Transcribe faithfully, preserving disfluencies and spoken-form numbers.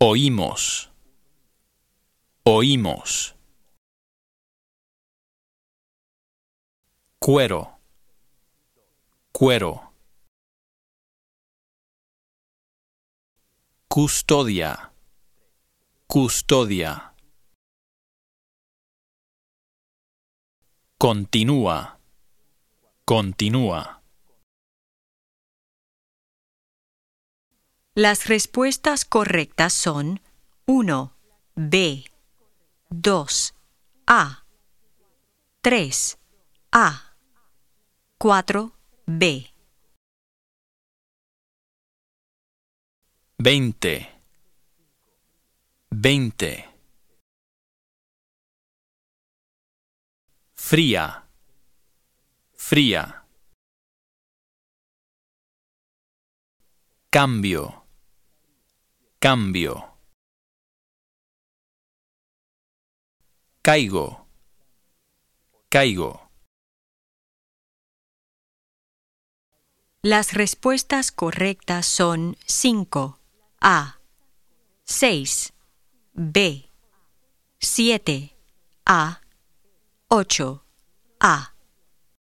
Oímos. Oímos. Cuero. Cuero. Custodia. Custodia. Continúa. Continúa. Las respuestas correctas son uno, B, dos, A, tres, A, cuatro, B. Veinte. Veinte. Fría. Fría. Cambio. Cambio. Caigo. Caigo. Las respuestas correctas son cinco, A, seis, B, siete, A, ocho, A.